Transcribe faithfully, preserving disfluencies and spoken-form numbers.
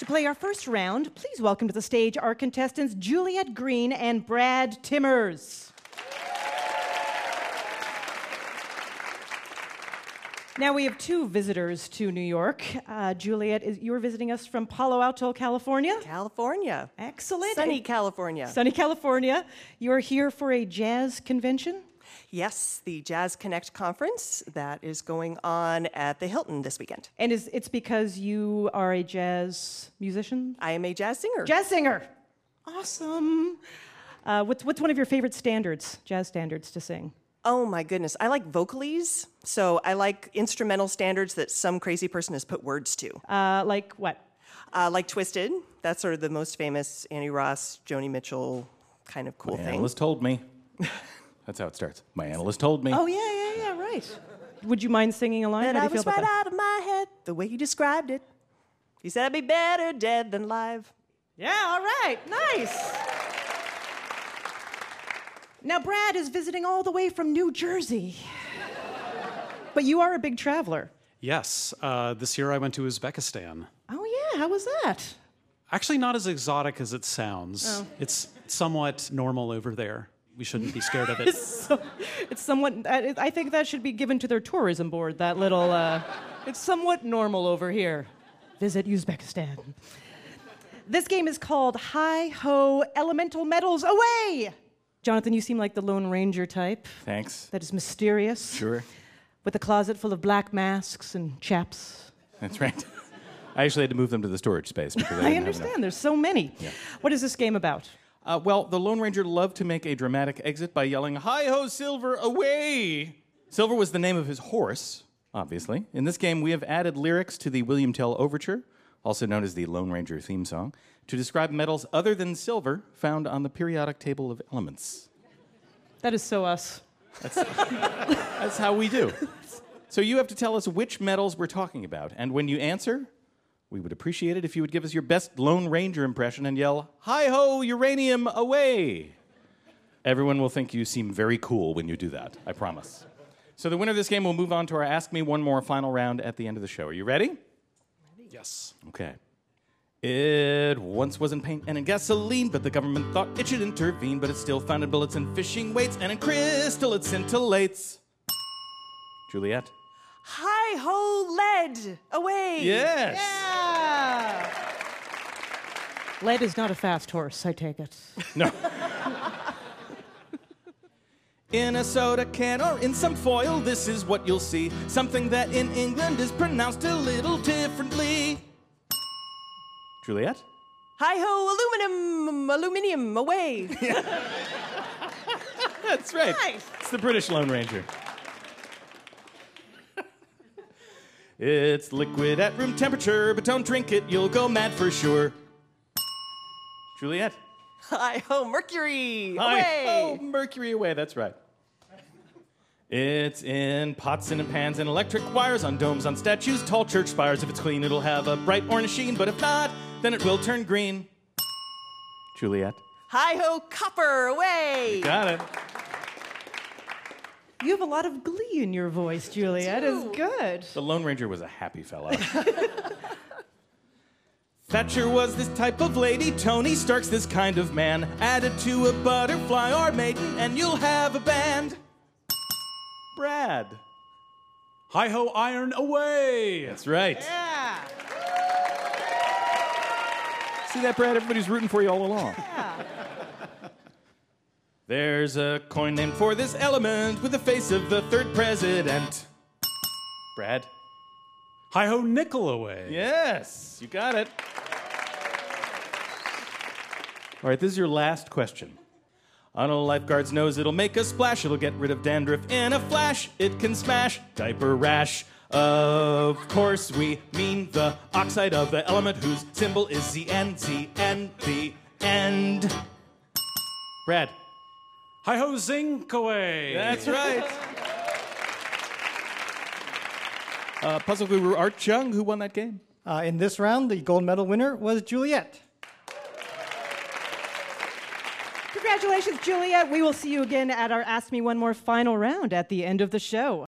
To play our first round, please welcome to the stage our contestants Juliet Green and Brad Timmers. Now we have two visitors to New York. Uh, Juliet, is, you're visiting us from Palo Alto, California? California. Excellent. Sunny California. Sunny California. You're here for a jazz convention? Yes, the Jazz Connect conference that is going on at the Hilton this weekend. And is it's because you are a jazz musician? I am a jazz singer. Jazz singer. Awesome. Uh, what's, what's one of your favorite standards, jazz standards to sing? Oh my goodness, I like vocalese, so I like instrumental standards that some crazy person has put words to. Uh, like what? Uh, like Twisted, that's sort of the most famous Annie Ross, Joni Mitchell kind of cool My thing. analyst told me. That's how it starts. My analyst told me. Oh, yeah, yeah, yeah, right. Would you mind singing a line? And How I do you was feel about right that? out of my head, the way you described it. You said I'd be better dead than live. Yeah, all right, nice. Now, Brad is visiting all the way from New Jersey. But you are a big traveler. Yes. Uh, this year I went to Uzbekistan. Oh, yeah, how was that? Actually, not as exotic as it sounds. Oh. It's somewhat normal over there. We shouldn't be scared of it. It's, so, it's somewhat, I I think that should be given to their tourism board, that little, uh, it's somewhat normal over here. Visit Uzbekistan. This game is called Hi-Ho Elemental Metals Away! Jonathan, you seem like the Lone Ranger type. Thanks. That is mysterious. Sure. With a closet full of black masks and chaps. That's right. I actually had to move them to the storage space because I, I didn't have understand, enough. there's so many. Yeah. What is this game about? Uh, well, the Lone Ranger loved to make a dramatic exit by yelling, "Hi-ho, Silver, away!" Silver was the name of his horse, obviously. In this game, we have added lyrics to the William Tell Overture, also known as the Lone Ranger theme song, to describe metals other than silver found on the periodic table of elements. That is so us. That's, that's how we do. So you have to tell us which metals we're talking about, and when you answer, we would appreciate it if you would give us your best Lone Ranger impression and yell, "Hi-ho, uranium, away!" Everyone will think you seem very cool when you do that, I promise. So the winner of this game will move on to our Ask Me One More final round at the end of the show. Are you ready? Yes. Okay. It once was in paint and in gasoline, but the government thought it should intervene, but it still found in bullets and fishing weights, and in crystal it scintillates. Juliet? Hi-ho, lead, away! Yes! Yeah! Lead is not a fast horse, I take it. No. In a soda can or in some foil, this is what you'll see. Something that in England is pronounced a little differently. Juliet? Hi-ho, aluminum, aluminium, away! That's right. Nice. It's the British Lone Ranger. It's liquid at room temperature, but don't drink it, you'll go mad for sure. Juliet? Hi-ho, mercury, Hi. away! Oh, mercury away, that's right. It's in pots and in pans and electric wires, on domes, on statues, tall church spires. If it's clean, it'll have a bright orange sheen, but if not, then it will turn green. Juliet? Hi-ho, copper, away! Got it. You have a lot of glee in your voice, Juliet. It's good. The Lone Ranger was a happy fellow. Thatcher was this type of lady, Tony Stark's this kind of man. Add it to a butterfly or maiden, and you'll have a band. Brad. Hi-ho, iron, away! That's right. Yeah. See that, Brad? Everybody's rooting for you all along. Yeah. There's a coin named for this element with the face of the third president. Brad? Hi-ho, nickel, away! Yes, you got it. All right, this is your last question. On a lifeguard's nose, it'll make a splash. It'll get rid of dandruff in a flash. It can smash diaper rash. Of course, we mean the oxide of the element whose symbol is Z N, Z N, the end. Brad? Hi-ho, zinc, away! That's right. Uh, puzzle guru Art Chung, who won that game? Uh, in this round, the gold medal winner was Juliet. Congratulations, Juliet. We will see you again at our Ask Me One More final round at the end of the show.